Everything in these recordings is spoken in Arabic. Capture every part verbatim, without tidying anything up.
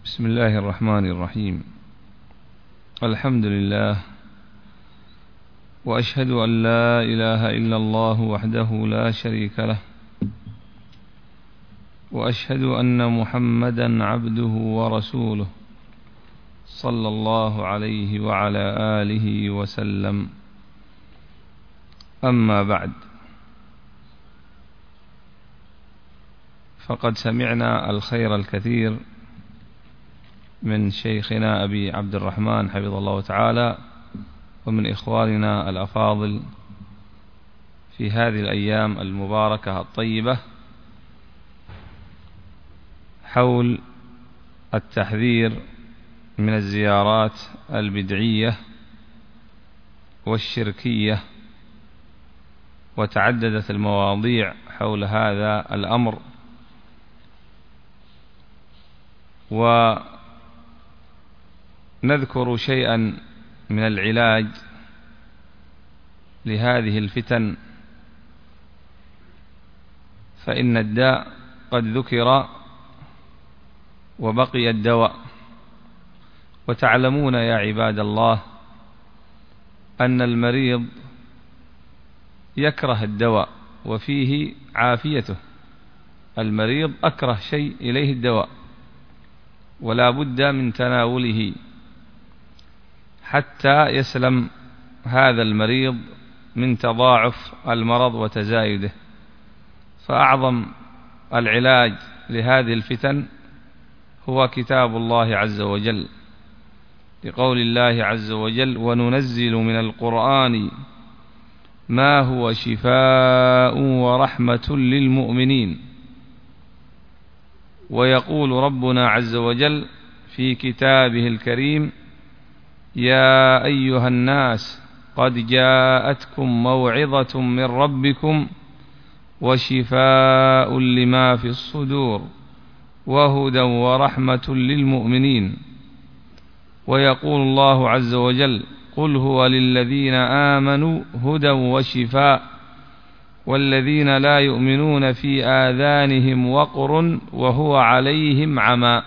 بسم الله الرحمن الرحيم. الحمد لله، وأشهد أن لا إله إلا الله وحده لا شريك له، وأشهد أن محمدا عبده ورسوله صلى الله عليه وعلى آله وسلم. أما بعد، فقد سمعنا الخير الكثير من شيخنا أبي عبد الرحمن حفظه الله تعالى، ومن إخواننا الأفاضل في هذه الأيام المباركة الطيبة حول التحذير من الزيارات البدعية والشركية، وتعددت المواضيع حول هذا الأمر، ونذكر شيئا من العلاج لهذه الفتن، فإن الداء قد ذكر وبقي الدواء. وتعلمون يا عباد الله أن المريض يكره الدواء وفيه عافيته. المريض أكره شيء إليه الدواء، ولا بد من تناوله حتى يسلم هذا المريض من تضاعف المرض وتزايده. فأعظم العلاج لهذه الفتن هو كتاب الله عز وجل، لقول الله عز وجل: وننزل من القرآن ما هو شفاء ورحمة للمؤمنين. ويقول ربنا عز وجل في كتابه الكريم: يا أيها الناس قد جاءتكم موعظة من ربكم وشفاء لما في الصدور وهدى ورحمة للمؤمنين. ويقول الله عز وجل: قل هو للذين آمنوا هدى وشفاء والذين لا يؤمنون في آذانهم وقر وهو عليهم عمى.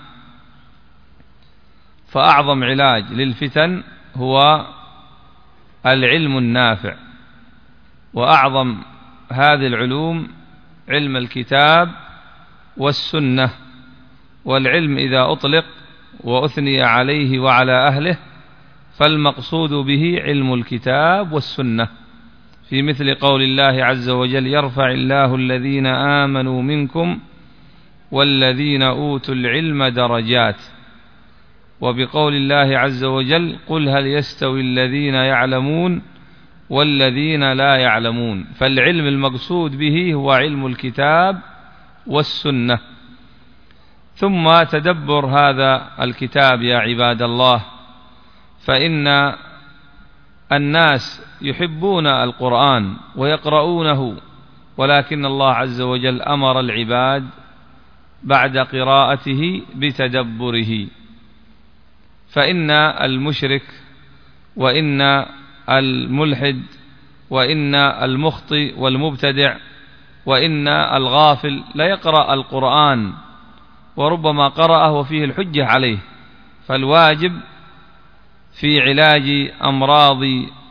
فأعظم علاج للفتن هو العلم النافع، وأعظم هذه العلوم علم الكتاب والسنة. والعلم إذا أطلق وأثني عليه وعلى أهله فالمقصود به علم الكتاب والسنة، في مثل قول الله عز وجل: يرفع الله الذين آمنوا منكم والذين أوتوا العلم درجات. وبقول الله عز وجل: قل هل يستوي الذين يعلمون والذين لا يعلمون. فالعلم المقصود به هو علم الكتاب والسنة. ثم تدبر هذا الكتاب يا عباد الله، فإن الناس يحبون القرآن ويقرؤونه، ولكن الله عز وجل أمر العباد بعد قراءته بتدبره. فإن المشرك وإن الملحد وإن المخطئ والمبتدع وإن الغافل لا يقرأ القرآن، وربما قرأه وفيه الحجة عليه. فالواجب في علاج أمراض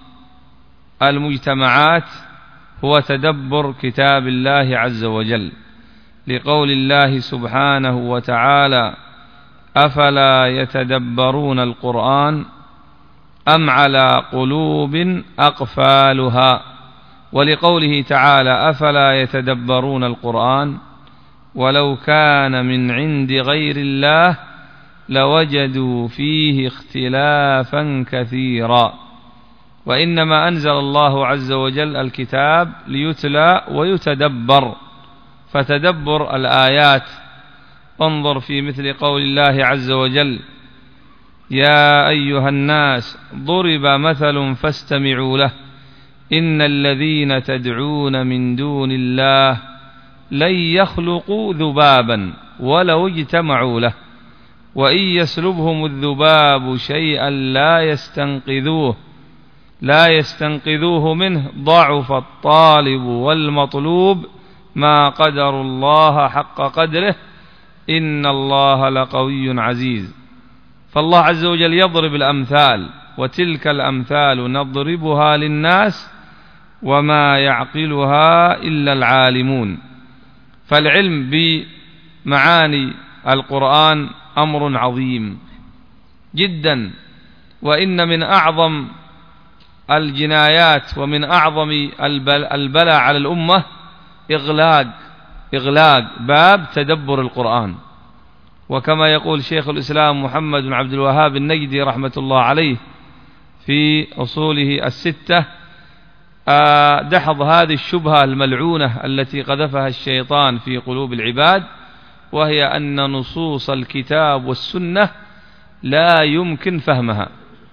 المجتمعات هو تدبر كتاب الله عز وجل، لقول الله سبحانه وتعالى: أفلا يتدبرون القرآن أم على قلوب أقفالها. ولقوله تعالى: أفلا يتدبرون القرآن ولو كان من عند غير الله لوجدوا فيه اختلافا كثيرا. وإنما أنزل الله عز وجل الكتاب ليتلى ويتدبر، فتدبر الآيات. انظر في مثل قول الله عز وجل: يا أيها الناس ضرب مثل فاستمعوا له إن الذين تدعون من دون الله لن يخلقوا ذبابا ولو اجتمعوا له وإن يسلبهم الذباب شيئا لا يستنقذوه لا يستنقذوه منه ضعف الطالب والمطلوب ما قدر الله حق قدره إن الله لقوي عزيز. فالله عز وجل يضرب الأمثال، وتلك الأمثال نضربها للناس وما يعقلها إلا العالمون. فالعلم بمعاني القرآن أمر عظيم جدا، وإن من أعظم الجنايات ومن أعظم البلاء على الأمة إغلاق إغلاق باب تدبر القرآن. وكما يقول شيخ الإسلام محمد بن عبد الوهاب النجدي رحمة الله عليه في أصوله الستة، دحض هذه الشبهة الملعونة التي قذفها الشيطان في قلوب العباد، وهي أن نصوص الكتاب والسنة لا يمكن فهمها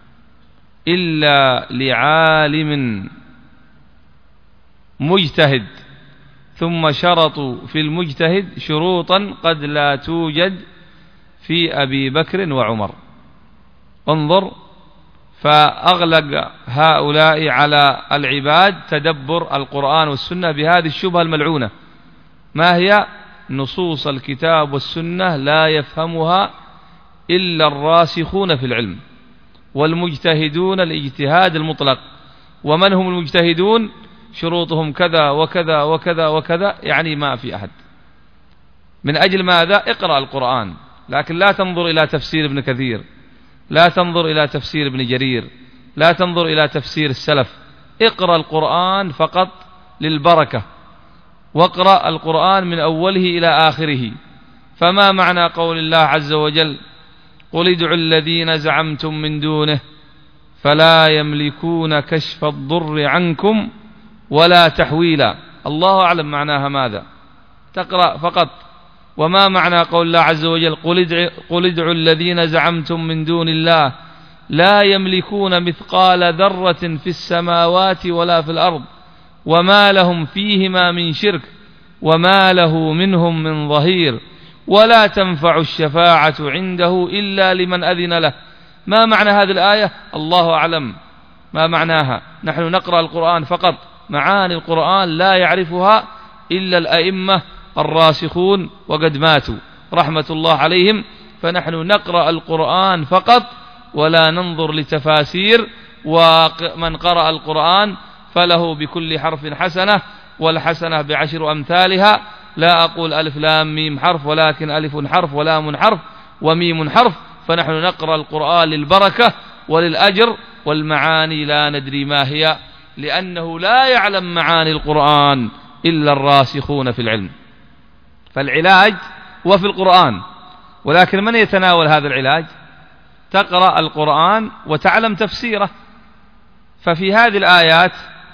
إلا لعالم مجتهد، ثم شرطوا في المجتهد شروطا قد لا توجد في أبي بكر وعمر. انظر، فأغلق هؤلاء على العباد تدبر القرآن والسنة بهذه الشبهة الملعونة. ما هي؟ نصوص الكتاب والسنة لا يفهمها إلا الراسخون في العلم والمجتهدون الاجتهاد المطلق. ومن هم المجتهدون؟ شروطهم كذا وكذا وكذا وكذا، يعني ما في أحد. من أجل ماذا؟ اقرأ القرآن، لكن لا تنظر إلى تفسير ابن كثير، لا تنظر إلى تفسير ابن جرير، لا تنظر إلى تفسير السلف. اقرأ القرآن فقط للبركة، واقرأ القرآن من أوله إلى آخره. فما معنى قول الله عز وجل: قل ادعوا الذين زعمتم من دونه فلا يملكون كشف الضر عنكم ولا تحويلا؟ الله أعلم معناها ماذا، تقرأ فقط. وما معنى قول الله عز وجل: قل ادعوا الذين زعمتم من دون الله لا يملكون مثقال ذرة في السماوات ولا في الأرض وما لهم فيهما من شرك وما له منهم من ظهير ولا تنفع الشفاعة عنده إلا لمن أذن له. ما معنى هذه الآية؟ الله أعلم ما معناها. نحن نقرأ القرآن فقط، معاني القرآن لا يعرفها إلا الأئمة الراسخون وقد ماتوا رحمة الله عليهم. فنحن نقرأ القرآن فقط ولا ننظر لتفاسير. ومن قرأ القرآن فله بكل حرف حسنة، والحسنة بعشر أمثالها. لا أقول ألف لام ميم حرف، ولكن ألف حرف ولام حرف وميم حرف. فنحن نقرأ القرآن للبركة وللأجر، والمعاني لا ندري ما هي، لأنه لا يعلم معاني القرآن إلا الراسخون في العلم. فالعلاج هو في القرآن، ولكن من يتناول هذا العلاج؟ تقرأ القرآن وتعلم تفسيره. ففي هذه الآيات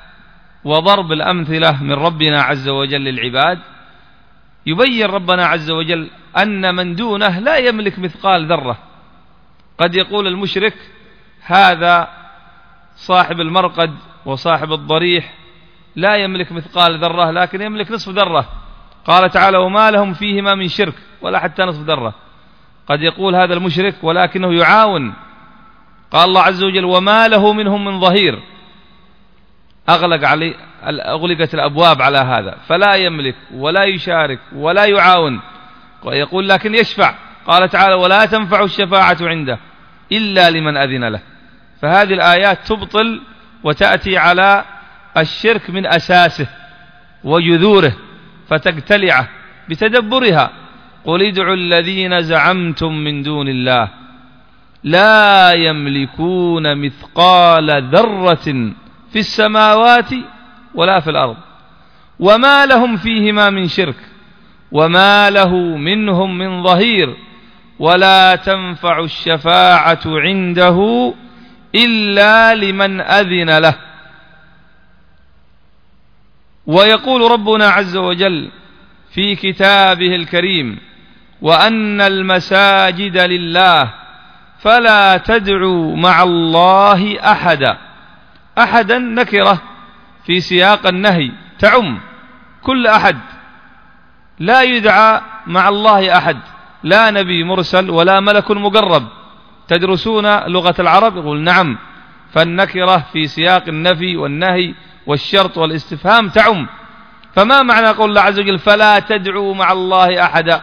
وضرب الأمثلة من ربنا عز وجل للعباد يبين ربنا عز وجل أن من دونه لا يملك مثقال ذرة. قد يقول المشرك: هذا صاحب المرقد وصاحب الضريح لا يملك مثقال ذرة، لكن يملك نصف ذرة. قال تعالى: وما لهم فيهما من شرك، ولا حتى نصف ذرة. قد يقول هذا المشرك ولكنه يعاون. قال الله عز وجل: وما له منهم من ظهير. أغلق عليه أغلقت الأبواب على هذا، فلا يملك ولا يشارك ولا يعاون. يقول لكن يشفع. قال تعالى: ولا تنفع الشفاعة عنده إلا لمن أذن له. فهذه الآيات تبطل وتأتي على الشرك من أساسه وجذوره فتقتلعه بتدبرها. قل ادعوا الذين زعمتم من دون الله لا يملكون مثقال ذرة في السماوات ولا في الأرض وما لهم فيهما من شرك وما له منهم من ظهير ولا تنفع الشفاعة عنده إلا لمن أذن له. ويقول ربنا عز وجل في كتابه الكريم: وأن المساجد لله فلا تدعوا مع الله أحدا. أحدا نكرة في سياق النهي تعم كل أحد، لا يدعى مع الله أحد، لا نبي مرسل ولا ملك مقرب. تدرسون لغة العرب؟ يقول نعم. فالنكرة في سياق النفي والنهي والشرط والاستفهام تعم. فما معنى قول الله عز وجل: فلا تدعوا مع الله أحدا؟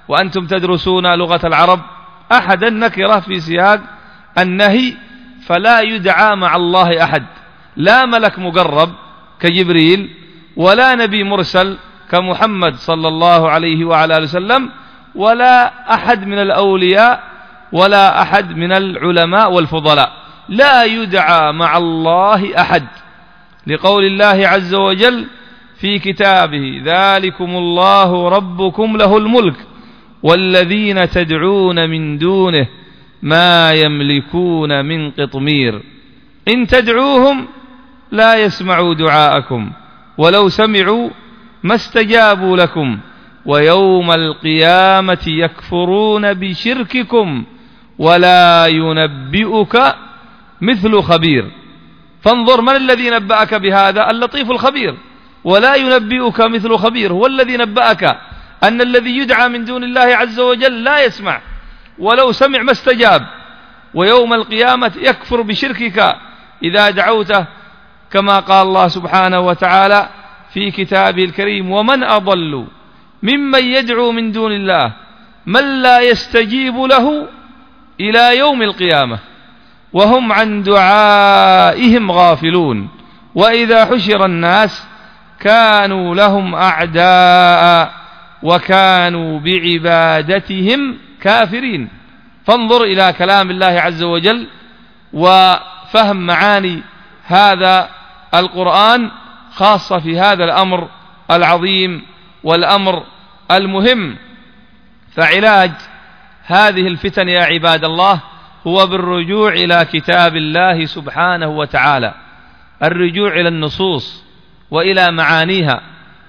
وأنتم تدرسون لغة العرب أحدا نكرة في سياق النهي، فلا يدعى مع الله أحد، لا ملك مقرب كجبريل ولا نبي مرسل كمحمد صلى الله عليه وعلى آله وسلم، ولا أحد من الأولياء ولا أحد من العلماء والفضلاء، لا يدعى مع الله أحد، لقول الله عز وجل في كتابه: ذلكم الله ربكم له الملك والذين تدعون من دونه ما يملكون من قطمير إن تدعوهم لا يسمعوا دعاءكم ولو سمعوا ما استجابوا لكم ويوم القيامة يكفرون بشرككم ولا ينبئك مثل خبير. فانظر من الذي نبأك بهذا؟ اللطيف الخبير. ولا ينبئك مثل خبير هو الذي نبأك أن الذي يدعى من دون الله عز وجل لا يسمع، ولو سمع ما استجاب، ويوم القيامة يكفر بشركك إذا دعوته، كما قال الله سبحانه وتعالى في كتابه الكريم: ومن أضل ممن يدعو من دون الله من لا يستجيب له إلى يوم القيامة وهم عن دعائهم غافلون وإذا حشر الناس كانوا لهم أعداء وكانوا بعبادتهم كافرين. فانظر إلى كلام الله عز وجل وفهم معاني هذا القرآن، خاصة في هذا الأمر العظيم والأمر المهم. فعلاج هذه الفتن يا عباد الله هو بالرجوع إلى كتاب الله سبحانه وتعالى، الرجوع إلى النصوص وإلى معانيها.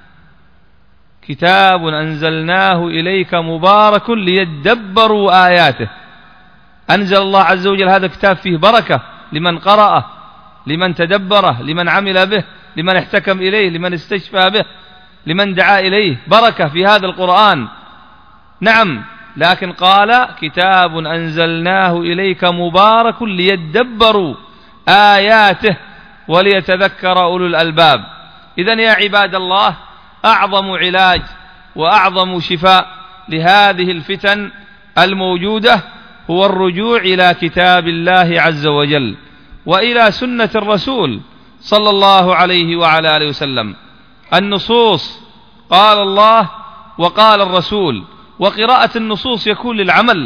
كتاب أنزلناه إليك مبارك ليدبروا آياته. أنزل الله عز وجل هذا الكتاب فيه بركة لمن قرأه، لمن تدبره، لمن عمل به، لمن احتكم إليه، لمن استشفى به، لمن دعا إليه، بركة في هذا القرآن. نعم، لكن قال: كتاب أنزلناه إليك مبارك ليدبروا آياته وليتذكر أولو الألباب. إذن يا عباد الله، أعظم علاج وأعظم شفاء لهذه الفتن الموجودة هو الرجوع إلى كتاب الله عز وجل وإلى سنة الرسول صلى الله عليه وعلى آله وسلم. النصوص قال الله وقال الرسول، وقراءة النصوص يكون للعمل،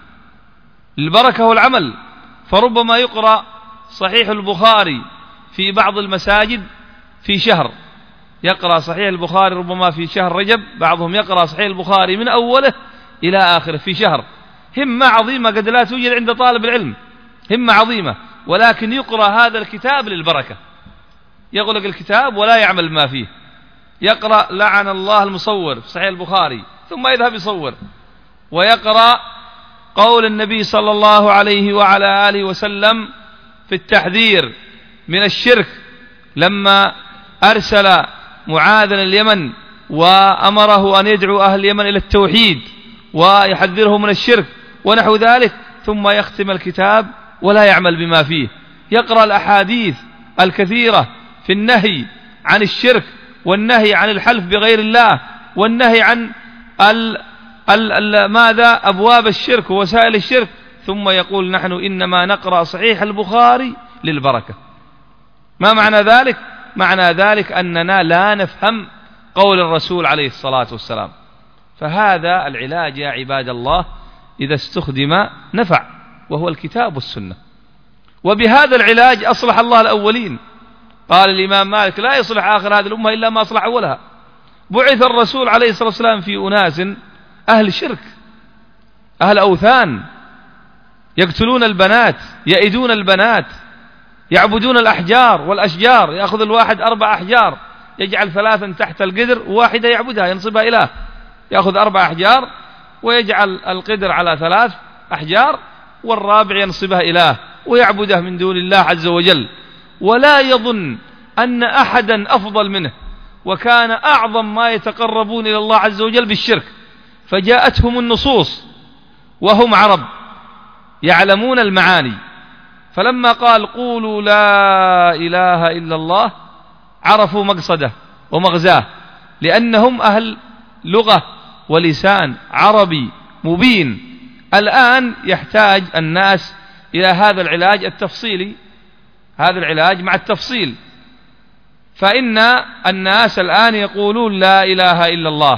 للبركة والعمل. فربما يقرأ صحيح البخاري في بعض المساجد في شهر، يقرأ صحيح البخاري ربما في شهر رجب، بعضهم يقرأ صحيح البخاري من أوله إلى آخره في شهر. همة عظيمة قد لا توجد عند طالب العلم، همة عظيمة، ولكن يقرأ هذا الكتاب للبركة. يغلق الكتاب ولا يعمل ما فيه، يقرأ لعن الله المصور في صحيح البخاري ثم يذهب يصور، ويقرأ قول النبي صلى الله عليه وعلى آله وسلم في التحذير من الشرك لما أرسل معاذا اليمن وأمره أن يدعو أهل اليمن إلى التوحيد ويحذره من الشرك ونحو ذلك، ثم يختم الكتاب ولا يعمل بما فيه. يقرأ الأحاديث الكثيرة في النهي عن الشرك والنهي عن الحلف بغير الله والنهي عن ال ال ال ماذا أبواب الشرك ووسائل الشرك، ثم يقول: نحن إنما نقرأ صحيح البخاري للبركة. ما معنى ذلك؟ معنى ذلك أننا لا نفهم قول الرسول عليه الصلاة والسلام. فهذا العلاج يا عباد الله إذا استخدم نفع، وهو الكتاب والسنة. وبهذا العلاج أصلح الله الأولين. قال الإمام مالك: لا يصلح آخر هذه الأمة إلا ما أصلح أولها. بعث الرسول عليه الصلاة والسلام في أناس أهل شرك، أهل أوثان، يقتلون البنات، يئدون البنات، يعبدون الأحجار والأشجار. يأخذ الواحد أربع أحجار، يجعل ثلاثا تحت القدر وواحدة يعبدها ينصبها إله. يأخذ أربع أحجار ويجعل القدر على ثلاث أحجار والرابع ينصبها إله ويعبده من دون الله عز وجل، ولا يظن أن أحدا أفضل منه، وكان أعظم ما يتقربون إلى الله عز وجل بالشرك. فجاءتهم النصوص وهم عرب يعلمون المعاني، فلما قال: قولوا لا إله إلا الله، عرفوا مقصده ومغزاه، لأنهم أهل لغة ولسان عربي مبين. الآن يحتاج الناس إلى هذا العلاج التفصيلي، هذا العلاج مع التفصيل. فإن الناس الآن يقولون لا إله إلا الله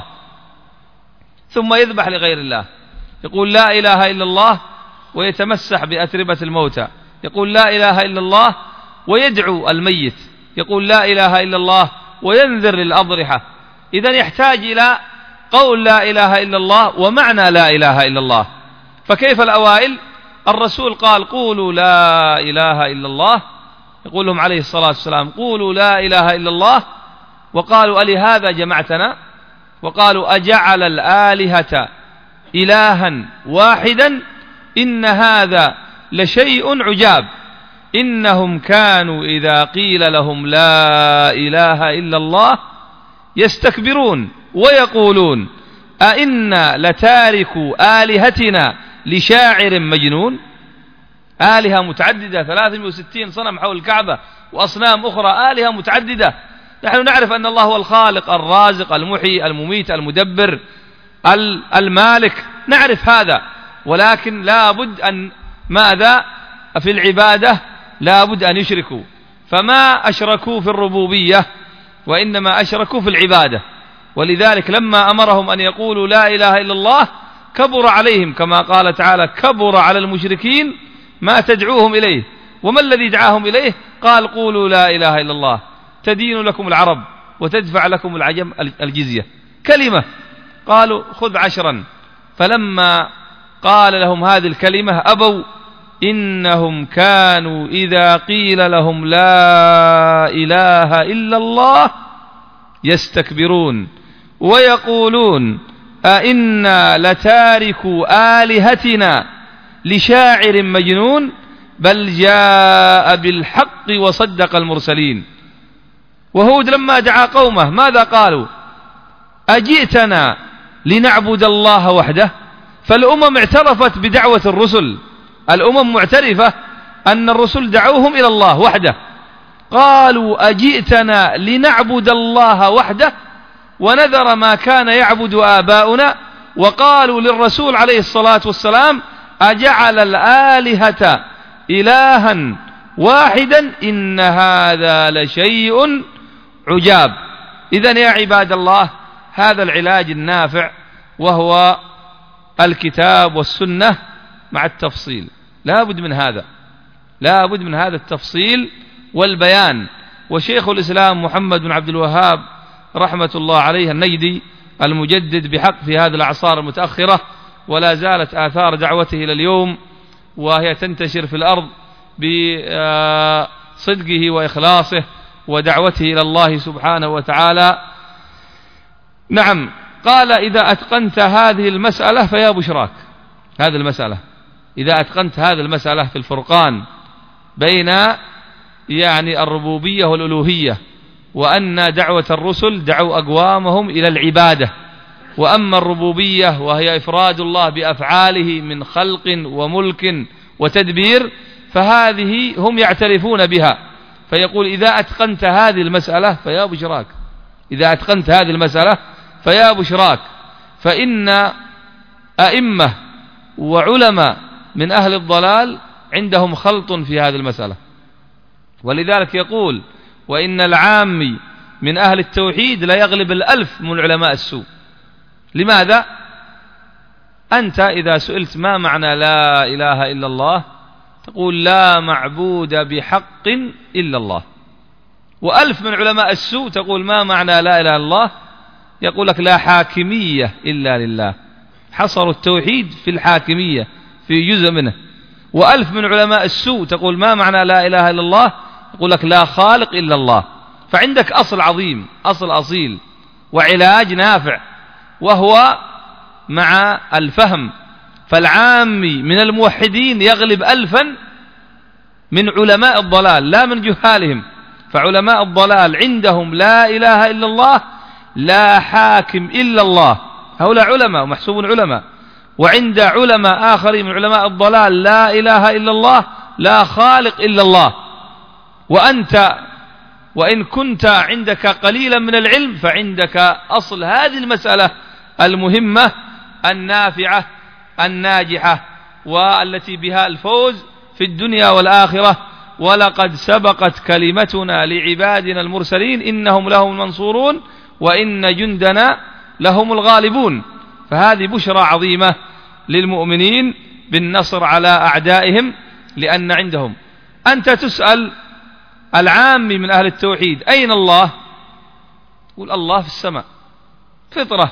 ثم يذبح لغير الله، يقول لا إله إلا الله ويتمسح بأتربة الموتى، يقول لا إله إلا الله ويدعو الميت، يقول لا إله إلا الله وينذر للأضرحة. إذن يحتاج إلى قول لا إله إلا الله ومعنى لا إله إلا الله. فكيف الأوائل؟ الرسول قال قولوا لا إله إلا الله، يقول لهم عليه الصلاة والسلام قولوا لا إله إلا الله، وقالوا ألهذا جمعتنا؟ وقالوا أجعل الآلهة إلها واحدا إن هذا لشيء عجاب. إنهم كانوا إذا قيل لهم لا إله إلا الله يستكبرون ويقولون أئنا لتاركوا آلهتنا لشاعر مجنون. آلهة متعددة، ثلاثمائة وستين صنم حول الكعبة وأصنام أخرى، آلهة متعددة. نحن نعرف أن الله هو الخالق الرازق المحيي المميت المدبر المالك، نعرف هذا، ولكن لا بد أن ماذا في العبادة لا بد أن يشركوا. فما أشركوا في الربوبية وإنما أشركوا في العبادة. ولذلك لما أمرهم أن يقولوا لا إله إلا الله كبر عليهم، كما قال تعالى كبر على المشركين ما تدعوهم إليه. وما الذي دعاهم إليه؟ قال قولوا لا إله إلا الله تدين لكم العرب وتدفع لكم العجم الجزية، كلمة. قالوا خذ عشرا. فلما قال لهم هذه الكلمة أبوا. إنهم كانوا إذا قيل لهم لا إله إلا الله يستكبرون ويقولون أئنا لتاركوا آلهتنا لشاعر مجنون بل جاء بالحق وصدق المرسلين. وهود لما دعا قومه ماذا قالوا؟ أجئتنا لنعبد الله وحده. فالأمم اعترفت بدعوة الرسل، الأمم معترفة أن الرسل دعوهم إلى الله وحده. قالوا أجئتنا لنعبد الله وحده ونذر ما كان يعبد آباؤنا. وقالوا للرسول عليه الصلاة والسلام أجعل الآلهة إلها واحدا إن هذا لشيء عجاب. إذن يا عباد الله هذا العلاج النافع وهو الكتاب والسنة مع التفصيل. لا بد من هذا، لا بد من هذا التفصيل والبيان. وشيخ الإسلام محمد بن عبد الوهاب رحمة الله عليه النجدي المجدد بحق في هذه الأعصار المتأخرة، ولا زالت آثار دعوته إلى اليوم وهي تنتشر في الأرض بصدقه وإخلاصه ودعوته إلى الله سبحانه وتعالى. نعم، قال إذا أتقنت هذه المسألة فيا بشراك. هذه المسألة إذا أتقنت هذه المسألة في الفرقان بين يعني الربوبية والألوهية، وأن دعوة الرسل دعوا أقوامهم إلى العبادة، وأما الربوبية وهي إفراد الله بأفعاله من خلق وملك وتدبير فهذه هم يعترفون بها. فيقول إذا أتقنت هذه المسألة فيا بشراك، إذا أتقنت هذه المسألة فيا بشراك. فإن أئمة وعلماء من أهل الضلال عندهم خلط في هذه المسألة، ولذلك يقول وإن العامي من أهل التوحيد لا يغلب الألف من علماء السوء. لماذا؟ أنت إذا سئلت ما معنى لا إله إلا الله تقول لا معبود بحق إلا الله، وألف من علماء السوء تقول ما معنى لا إله إلا الله، يقول لك لا حاكمية إلا لله، حصروا التوحيد في الحاكمية في جزء منه. وألف من علماء السوء تقول ما معنى لا إله إلا الله، يقول لك لا خالق إلا الله. فعندك أصل عظيم، أصل أصيل وعلاج نافع، وهو مع الفهم. فالعامي من الموحدين يغلب ألفا من علماء الضلال لا من جهالهم. فعلماء الضلال عندهم لا إله إلا الله لا حاكم إلا الله، هؤلاء علماء ومحسوبون علماء. وعند علماء آخرين من علماء الضلال لا إله إلا الله لا خالق إلا الله. وأنت وإن كنت عندك قليلا من العلم فعندك أصل هذه المسألة المهمة النافعة الناجحة والتي بها الفوز في الدنيا والآخرة. ولقد سبقت كلمتنا لعبادنا المرسلين إنهم لهم المنصورون وإن جندنا لهم الغالبون. فهذه بشرى عظيمة للمؤمنين بالنصر على أعدائهم، لأن عندهم. أنت تسأل العامي من أهل التوحيد أين الله؟ قل الله في السماء، فطرة،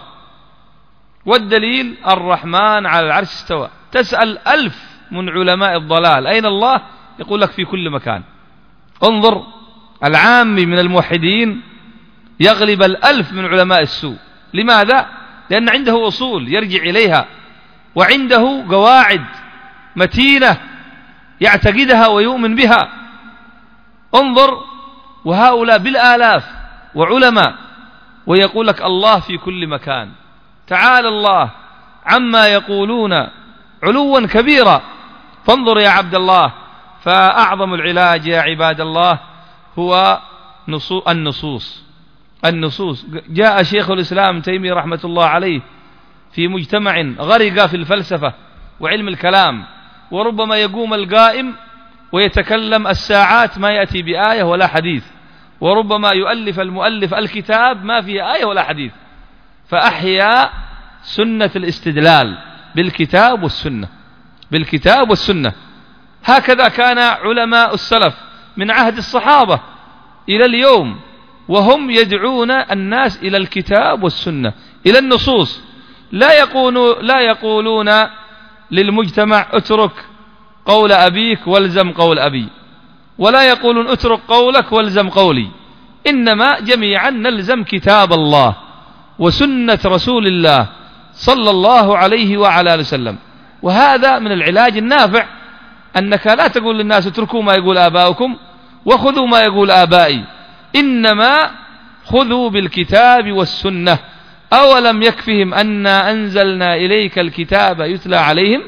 والدليل الرحمن على العرش استوى. تسأل ألف من علماء الضلال أين الله؟ يقول لك في كل مكان. انظر، العامي من الموحدين يغلب الألف من علماء السوء. لماذا؟ لأن عنده أصول يرجع إليها، وعنده قواعد متينة يعتقدها ويؤمن بها. انظر، وهؤلاء بالآلاف وعلماء، ويقول لك الله في كل مكان. تعالى الله عما يقولون علوا كبيرا. فانظر يا عبد الله، فأعظم العلاج يا عباد الله هو النصوص. النصوص. جاء شيخ الإسلام تيمية رحمة الله عليه في مجتمع غرق في الفلسفة وعلم الكلام، وربما يقوم القائم ويتكلم الساعات ما يأتي بآية ولا حديث، وربما يؤلف المؤلف الكتاب ما فيه آية ولا حديث، فأحيا سنة الاستدلال بالكتاب والسنة، بالكتاب والسنة. هكذا كان علماء السلف من عهد الصحابة إلى اليوم، وهم يدعون الناس إلى الكتاب والسنة، إلى النصوص. لا يقولون, لا يقولون للمجتمع اترك قول أبيك والزم قول أبي، ولا يقولون اترك قولك والزم قولي، إنما جميعا نلزم كتاب الله وسنة رسول الله صلى الله عليه وعلى آله وسلم. وهذا من العلاج النافع، أنك لا تقول للناس اتركوا ما يقول آباؤكم وخذوا ما يقول آبائي، إنما خذوا بالكتاب والسنة. أولم يكفهم أنا أنزلنا إليك الكتاب يتلى عليهم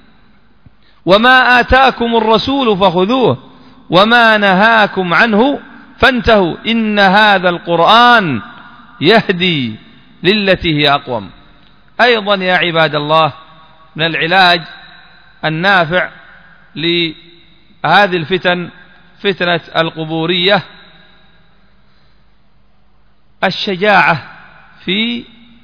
وما آتاكم الرسول فخذوه وما نهاكم عنه فانتهوا إن هذا القرآن يهدي للتي هي أقوم. أيضا يا عباد الله من العلاج النافع لهذه الفتن، فتنة القبورية، الشجاعة في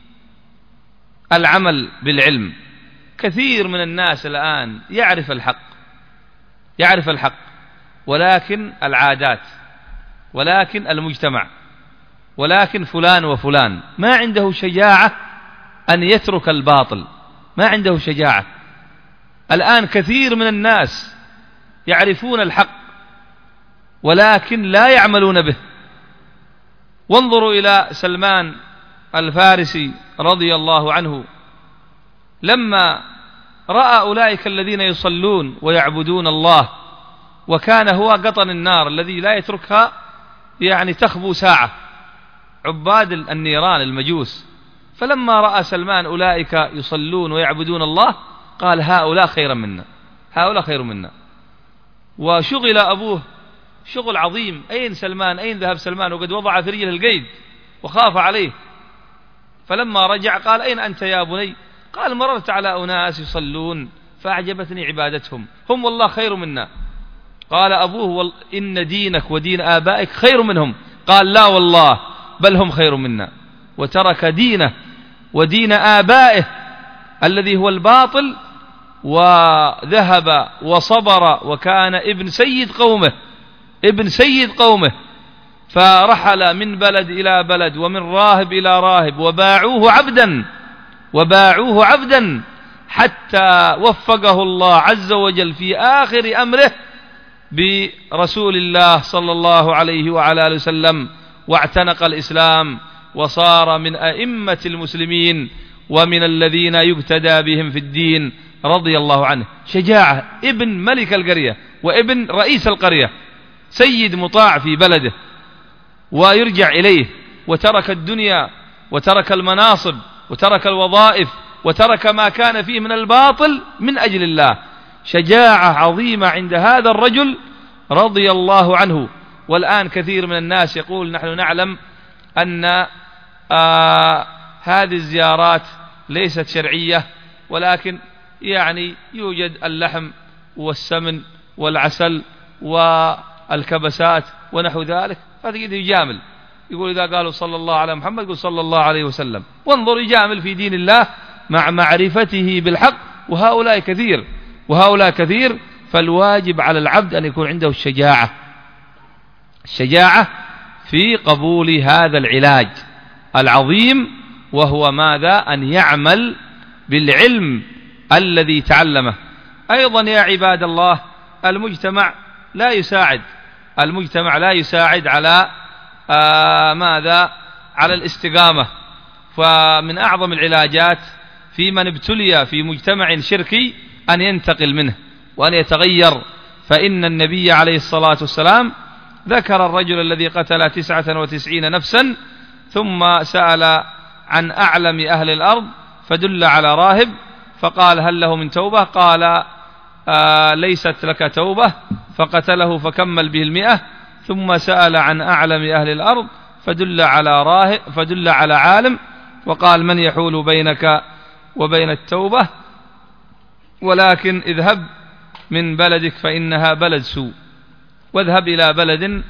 العمل بالعلم. كثير من الناس الآن يعرف الحق، يعرف الحق، ولكن العادات، ولكن المجتمع، ولكن فلان وفلان، ما عنده شجاعة أن يترك الباطل، ما عنده شجاعة. الآن كثير من الناس يعرفون الحق ولكن لا يعملون به. وانظروا إلى سلمان الفارسي رضي الله عنه، لما رأى أولئك الذين يصلون ويعبدون الله، وكان هو قطن النار الذي لا يتركها يعني تخبو ساعة، عباد النيران المجوس. فلما رأى سلمان أولئك يصلون ويعبدون الله قال هؤلاء خير منا، هؤلاء خير منا. وشغل أبوه شغل عظيم، أين سلمان؟ أين ذهب سلمان؟ وقد وضع في رجله القيد وخاف عليه. فلما رجع قال أين أنت يا بني؟ قال مررت على أناس يصلون فأعجبتني عبادتهم، هم والله خير منا. قال أبوه إن دينك ودين آبائك خير منهم. قال لا والله بل هم خير منا. وترك دينه ودين آبائه الذي هو الباطل وذهب وصبر، وكان ابن سيد قومه، ابن سيد قومه، فرحل من بلد إلى بلد ومن راهب إلى راهب، وباعوه عبدا وباعوه عبدا حتى وفقه الله عز وجل في آخر أمره برسول الله صلى الله عليه وعلى آله وسلم، واعتنق الإسلام وصار من أئمة المسلمين ومن الذين يقتدى بهم في الدين رضي الله عنه. شجاعة، ابن ملك القرية وابن رئيس القرية، سيد مطاع في بلده، ويرجع إليه، وترك الدنيا وترك المناصب وترك الوظائف وترك ما كان فيه من الباطل من أجل الله. شجاعة عظيمة عند هذا الرجل رضي الله عنه. والآن كثير من الناس يقول نحن نعلم أن آه هذه الزيارات ليست شرعية، ولكن يعني يوجد اللحم والسمن والعسل والكبسات ونحو ذلك، هذا يجامل، يقول إذا قالوا صلى الله على محمد يقول صلى الله عليه وسلم. وانظر يجامل في دين الله مع معرفته بالحق، وهؤلاء كثير وهؤلاء كثير. فالواجب على العبد أن يكون عنده الشجاعة الشجاعة في قبول هذا العلاج العظيم، وهو ماذا؟ أن يعمل بالعلم الذي تعلمه. أيضا يا عباد الله، المجتمع لا يساعد المجتمع لا يساعد على آه ماذا؟ على الاستقامة. فمن أعظم العلاجات في من ابتلي في مجتمع شركي أن ينتقل منه وأن يتغير. فإن النبي عليه الصلاة والسلام ذكر الرجل الذي قتل تسعة وتسعين نفسا ثم سأل عن أعلم أهل الأرض فدل على راهب، فقال هل له من توبة؟ قال آه ليست لك توبة، فقتله فكمل به المئة. ثم سأل عن أعلم أهل الأرض فدل على راهب فدل على عالم، وقال من يحول بينك وبين التوبة؟ ولكن اذهب من بلدك فإنها بلد سوء، واذهب إلى بلد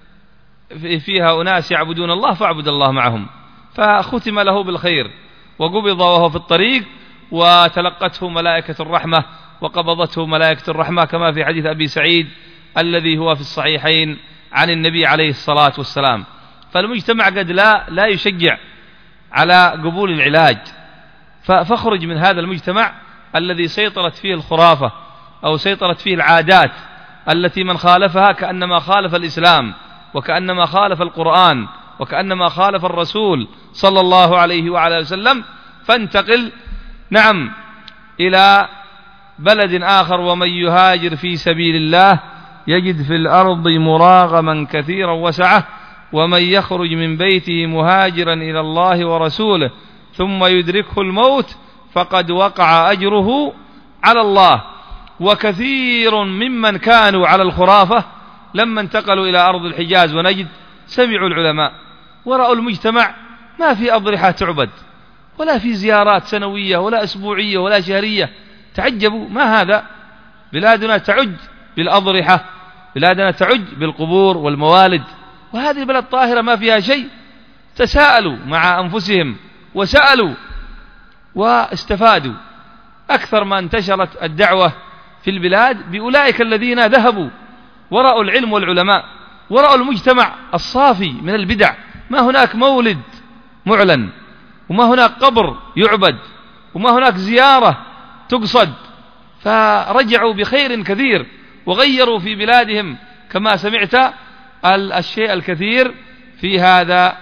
فيها أناس يعبدون الله فاعبد الله معهم. فختم له بالخير، وقبض وهو في الطريق، وتلقته ملائكة الرحمة وقبضته ملائكة الرحمة، كما في حديث أبي سعيد الذي هو في الصحيحين عن النبي عليه الصلاة والسلام. فالمجتمع قد لا لا يشجع على قبول العلاج، فاخرج من هذا المجتمع الذي سيطرت فيه الخرافة أو سيطرت فيه العادات التي من خالفها كأنما خالف الإسلام، وكأنما خالف القرآن، وكأنما خالف الرسول صلى الله عليه وعلى وسلم. فانتقل نعم إلى بلد آخر. ومن يهاجر في سبيل الله يجد في الأرض مراغما كثيرا وسعة، ومن يخرج من بيته مهاجرا إلى الله ورسوله ثم يدركه الموت فقد وقع أجره على الله. وكثير ممن كانوا على الخرافة لما انتقلوا إلى أرض الحجاز ونجد سمعوا العلماء ورأوا المجتمع ما في أضرحة تعبد، ولا في زيارات سنوية ولا أسبوعية ولا شهرية. تعجبوا، ما هذا؟ بلادنا تعج بالأضرحة، بلادنا تعج بالقبور والموالد، وهذه البلد طاهرة ما فيها شيء. تساءلوا مع أنفسهم وسألوا واستفادوا. أكثر ما انتشرت الدعوة في البلاد بأولئك الذين ذهبوا ورأوا العلم والعلماء، ورأوا المجتمع الصافي من البدع. ما هناك مولد معلن، وما هناك قبر يعبد، وما هناك زيارة تقصد. فرجعوا بخير كثير وغيروا في بلادهم كما سمعت الشيء الكثير في هذا.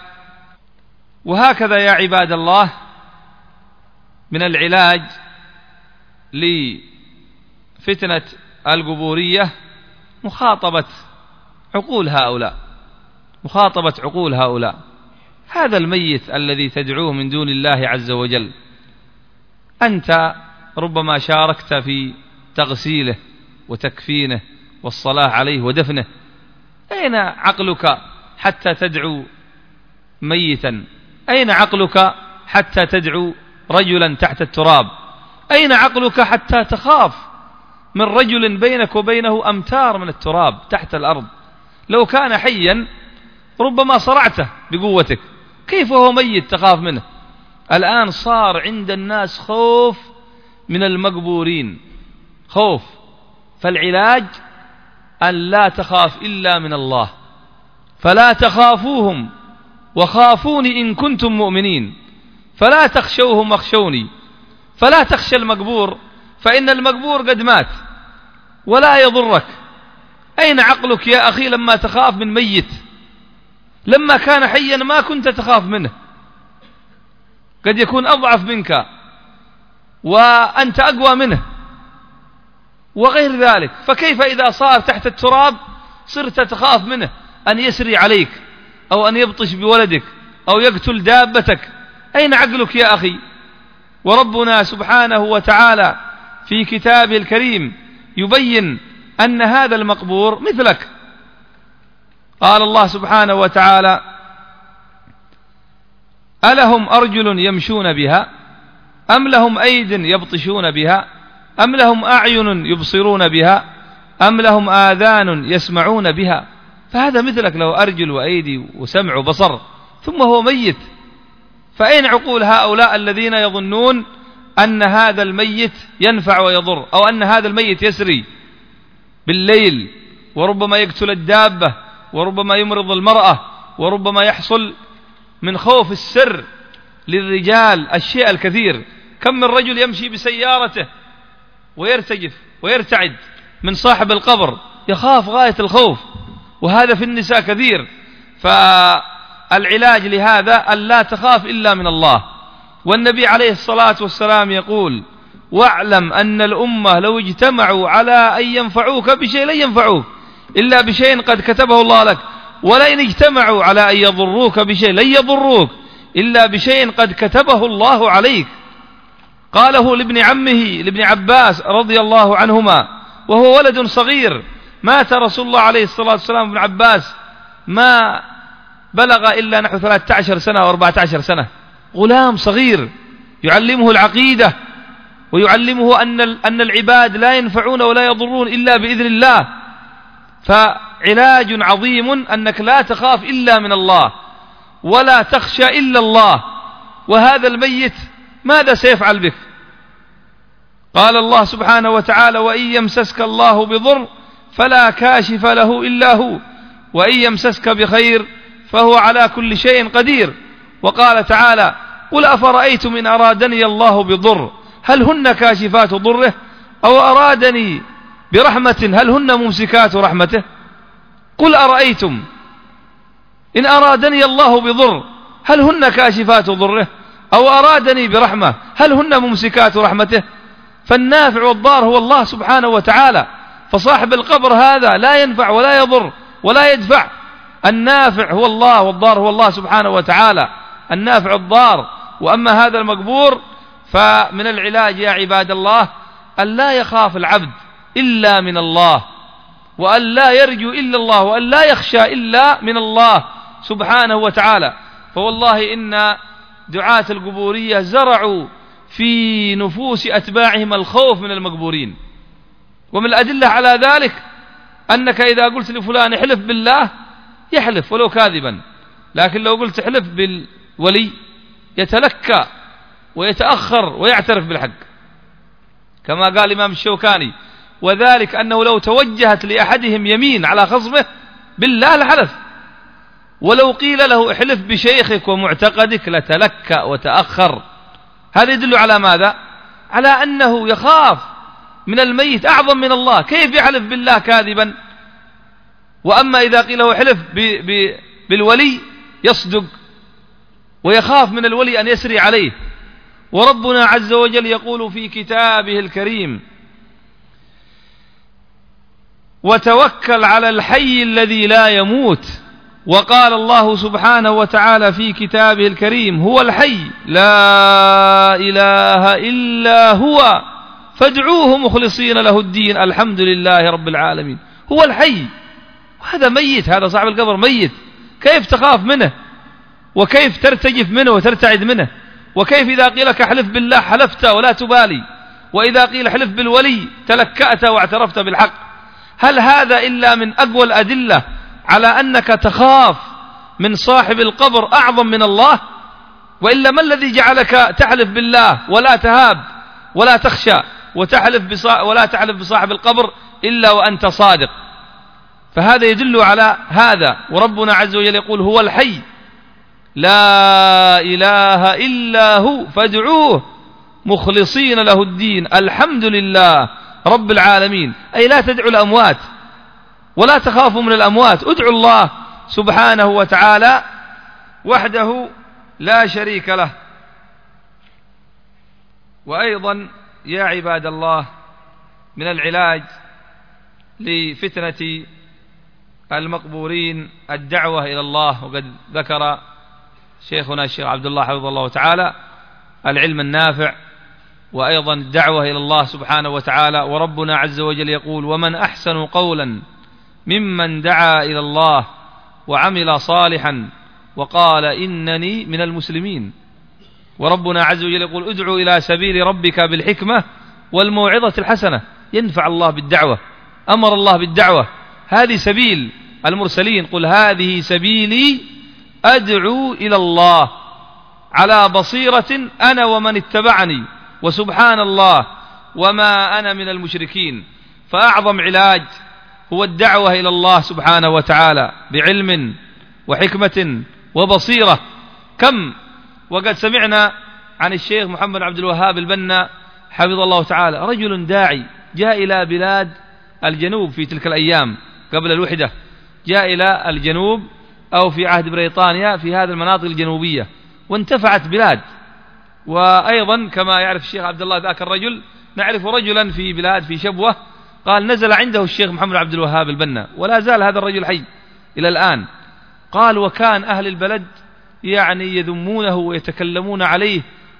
وهكذا يا عباد الله من العلاج لفتنة القبورية مخاطبة عقول هؤلاء مخاطبة عقول هؤلاء هذا الميت الذي تدعوه من دون الله عز وجل، أنت ربما شاركت في تغسيله وتكفينه والصلاة عليه ودفنه. أين عقلك حتى تدعو ميتا؟ أين عقلك حتى تدعو رجلا تحت التراب؟ أين عقلك حتى تخاف من رجل بينك وبينه أمتار من التراب تحت الأرض؟ لو كان حيا ربما صرعته بقوتك، كيف هو ميت تخاف منه؟ الآن صار عند الناس خوف من المقبورين، خوف. فالعلاج أن لا تخاف إلا من الله، فلا تخافوهم وخافوني إن كنتم مؤمنين، فلا تخشوهم واخشوني. فلا تخشى المقبور، فإن المقبور قد مات ولا يضرك. أين عقلك يا أخي لما تخاف من ميت؟ لما كان حيا ما كنت تخاف منه، قد يكون أضعف منك وأنت أقوى منه وغير ذلك. فكيف إذا صار تحت التراب صرت تخاف منه أن يسري عليك أو أن يبطش بولدك أو يقتل دابتك؟ أين عقلك يا أخي؟ وربنا سبحانه وتعالى في كتابه الكريم يبين أن هذا المقبور مثلك. قال الله سبحانه وتعالى: ألهم أرجل يمشون بها أم لهم أيد يبطشون بها أم لهم أعين يبصرون بها أم لهم آذان يسمعون بها؟ فهذا مثلك له أرجل وأيدي وسمع وبصر ثم هو ميت. فأين عقول هؤلاء الذين يظنون أن هذا الميت ينفع ويضر، أو أن هذا الميت يسري بالليل وربما يقتل الدابة وربما يمرض المرأة وربما يحصل من خوف السر للرجال الشيء الكثير. كم من رجل يمشي بسيارته ويرتجف ويرتعد من صاحب القبر، يخاف غاية الخوف، وهذا في النساء كثير. فالعلاج لهذا أن لا تخاف إلا من الله. والنبي عليه الصلاة والسلام يقول: واعلم أن الأمة لو اجتمعوا على أن ينفعوك بشيء لن ينفعوك إلا بشيء قد كتبه الله لك، ولئن اجتمعوا على أن يضروك بشيء لن يضروك إلا بشيء قد كتبه الله عليك. قاله لابن عمه لابن عباس رضي الله عنهما وهو ولد صغير، مات رسول الله عليه الصلاة والسلام ابن عباس ما بلغ إلا نحو ثلاثة عشر سنة أو أربعة عشر سنة، غلام صغير يعلمه العقيدة ويعلمه أن أن العباد لا ينفعون ولا يضرون إلا بإذن الله. فعلاج عظيم أنك لا تخاف إلا من الله ولا تخشى إلا الله. وهذا الميت ماذا سيفعل بك؟ قال الله سبحانه وتعالى: وإن يمسسك الله بضر فلا كاشف له إلا هو وإن يمسسك بخير فهو على كل شيء قدير. وقال تعالى: قل أفرأيتم إن أرادني الله بضر هل هن كاشفات ضره أو أرادني برحمة هل هن ممسكات رحمته؟ قل أرأيتم إن أرادني الله بضر هل هن كاشفات ضره أو أرادني برحمة هل هن ممسكات رحمته؟ فالنافع والضار هو الله سبحانه وتعالى. فصاحب القبر هذا لا ينفع ولا يضر ولا يدفع. النافع هو الله والضار هو الله سبحانه وتعالى، النافع والضار. وأما هذا المقبور فمن العلاج يا عباد الله أن لا يخاف العبد إلا من الله، وأن لا يرجو إلا الله، وأن لا يخشى إلا من الله سبحانه وتعالى. فوالله إن دعاة القبورية زرعوا في نفوس أتباعهم الخوف من المقبورين. ومن الأدلة على ذلك أنك إذا قلت لفلان احلف بالله يحلف ولو كاذبا، لكن لو قلت احلف بالولي يتلكى ويتأخر ويعترف بالحق، كما قال الإمام الشوكاني: وذلك أنه لو توجهت لأحدهم يمين على خصمه بالله لحلف، ولو قيل له احلف بشيخك ومعتقدك لتلكى وتأخر. هذا يدل على ماذا؟ على أنه يخاف من الميت أعظم من الله. كيف يحلف بالله كاذبا؟ وأما إذا قيل له احلف بالولي يصدق ويخاف من الولي أن يسري عليه. وربنا عز وجل يقول في كتابه الكريم: وتوكل على الحي الذي لا يموت. وقال الله سبحانه وتعالى في كتابه الكريم: هو الحي لا إله إلا هو فادعوه مخلصين له الدين الحمد لله رب العالمين. هو الحي، هذا ميت، هذا صاحب القبر ميت، كيف تخاف منه وكيف ترتجف منه وترتعد منه؟ وكيف إذا قيل لك احلف بالله حلفت ولا تبالي، وإذا قيل احلف بالولي تلكأت واعترفت بالحق؟ هل هذا إلا من أقوى الأدلة على أنك تخاف من صاحب القبر أعظم من الله؟ وإلا ما الذي جعلك تحلف بالله ولا تهاب ولا تخشى وتحلف بصا... ولا تحلف بصاحب القبر إلا وأنت صادق؟ فهذا يدل على هذا. وربنا عز وجل يقول: هو الحي لا إله إلا هو فادعوه مخلصين له الدين الحمد لله رب العالمين. أي لا تدعوا الأموات ولا تخافوا من الأموات، ادعوا الله سبحانه وتعالى وحده لا شريك له. وأيضا يا عباد الله من العلاج لفتنة المقبورين الدعوة إلى الله. وقد ذكر شيخنا الشيخ عبد الله حفظه الله تعالى العلم النافع، وأيضا الدعوة إلى الله سبحانه وتعالى. وربنا عز وجل يقول: ومن أحسن قولا ممن دعا إلى الله وعمل صالحا وقال إنني من المسلمين. وربنا عز وجل يقول ادعو إلى سبيل ربك بالحكمة والموعظة الحسنة. ينفع الله بالدعوة، أمر الله بالدعوة، هذه سبيل المرسلين. قل هذه سبيلي أدعو إلى الله على بصيرة أنا ومن اتبعني وسبحان الله وما أنا من المشركين. فأعظم علاج هو الدعوة إلى الله سبحانه وتعالى بعلم وحكمة وبصيرة. كم وقد سمعنا عن الشيخ محمد عبد الوهاب البنا حفظه الله تعالى رجل داعي جاء إلى بلاد الجنوب في تلك الأيام قبل الوحدة، جاء إلى الجنوب أو في عهد بريطانيا في هذه المناطق الجنوبية وانتفعت بلاد. وأيضا كما يعرف الشيخ عبد الله ذاك الرجل نعرف رجلا في بلاد في شبوة قال نزل عنده الشيخ محمد عبد الوهاب البنا ولا زال هذا الرجل حي إلى الآن. قال وكان أهل البلد يعني يذمونه ويتكلمون عليه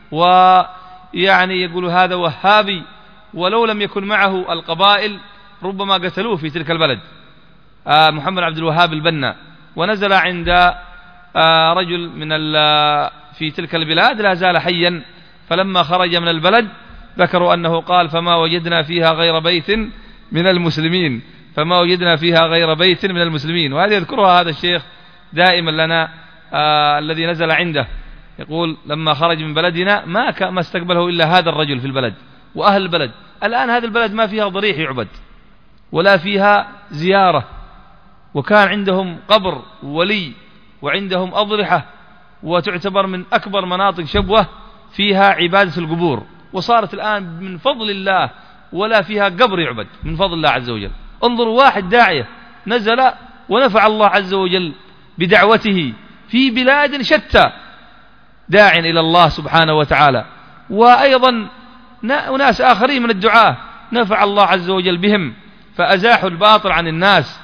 ويعني يقول هذا وهابي، ولو لم يكن معه القبائل ربما قتلوه في تلك البلد. آه محمد عبد الوهاب البنا ونزل عند آه رجل من في تلك البلاد لا زال حيا، فلما خرج من البلد ذكروا أنه قال فما وجدنا فيها غير بيت من المسلمين، فما وجدنا فيها غير بيت من المسلمين. وهذه يذكرها هذا الشيخ دائما لنا آه الذي نزل عنده، يقول لما خرج من بلدنا ما ما استقبله إلا هذا الرجل في البلد وأهل البلد. الآن هذه البلد ما فيها ضريح يعبد ولا فيها زيارة، وكان عندهم قبر ولي وعندهم أضرحة وتعتبر من أكبر مناطق شبوة فيها عبادة القبور، وصارت الآن من فضل الله ولا فيها قبر يعبد من فضل الله عز وجل. انظروا واحد داعية نزل ونفع الله عز وجل بدعوته في بلاد شتى داع إلى الله سبحانه وتعالى. وأيضا أناس آخرين من الدعاة نفع الله عز وجل بهم فأزاحوا الباطل عن الناس،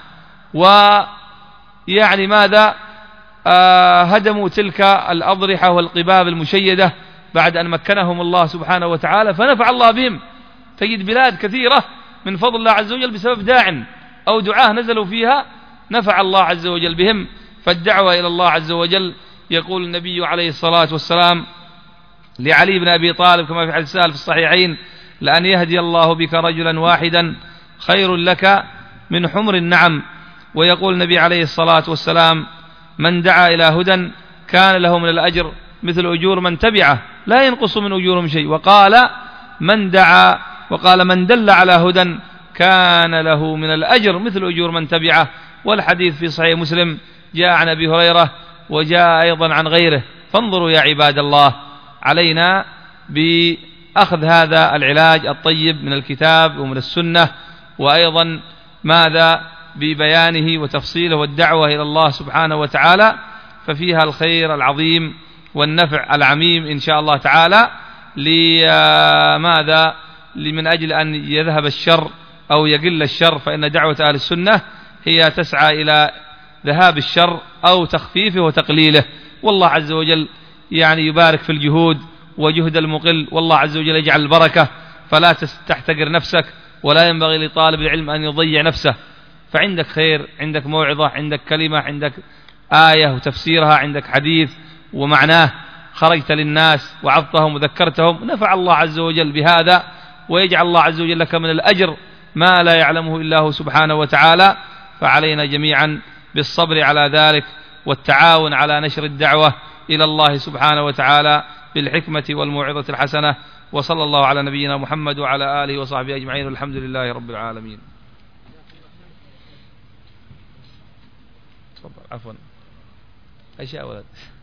ويعني ماذا آه هدموا تلك الأضرحة والقباب المشيدة بعد أن مكنهم الله سبحانه وتعالى فنفع الله بهم. تجد بلاد كثيرة من فضل الله عز وجل بسبب داع أو دعاة نزلوا فيها نفع الله عز وجل بهم. فالدعوة إلى الله عز وجل يقول النبي عليه الصلاة والسلام لعلي بن أبي طالب كما في حديث سهل في الصحيحين لأن يهدي الله بك رجلا واحدا خير لك من حمر النعم. ويقول النبي عليه الصلاة والسلام من دعا إلى هدى كان له من الأجر مثل أجور من تبعه لا ينقص من أجورهم شيء. وقال من دعا وقال من دل على هدى كان له من الأجر مثل أجور من تبعه. والحديث في صحيح مسلم جاء عن أبي هريرة وجاء أيضا عن غيره. فانظروا يا عباد الله علينا بأخذ هذا العلاج الطيب من الكتاب ومن السنة، وأيضا ماذا ببيانه وتفصيله والدعوة إلى الله سبحانه وتعالى، ففيها الخير العظيم والنفع العميم إن شاء الله تعالى. لماذا؟ لمن أجل أن يذهب الشر أو يقل الشر، فإن دعوة أهل السنة هي تسعى إلى ذهاب الشر أو تخفيفه وتقليله. والله عز وجل يعني يبارك في الجهود وجهد المقل، والله عز وجل يجعل البركة، فلا تحتقر نفسك ولا ينبغي لطالب العلم أن يضيع نفسه. فعندك خير، عندك موعظة، عندك كلمة، عندك آية وتفسيرها، عندك حديث ومعناه، خرجت للناس وعظتهم وذكرتهم، نفع الله عز وجل بهذا، ويجعل الله عز وجل لك من الأجر ما لا يعلمه إلا هو سبحانه وتعالى. فعلينا جميعا بالصبر على ذلك والتعاون على نشر الدعوة إلى الله سبحانه وتعالى بالحكمة والموعظة الحسنة. وصلى الله على نبينا محمد وعلى آله وصحبه أجمعين، والحمد لله رب العالمين. تفضل. عفوا أشياء ولد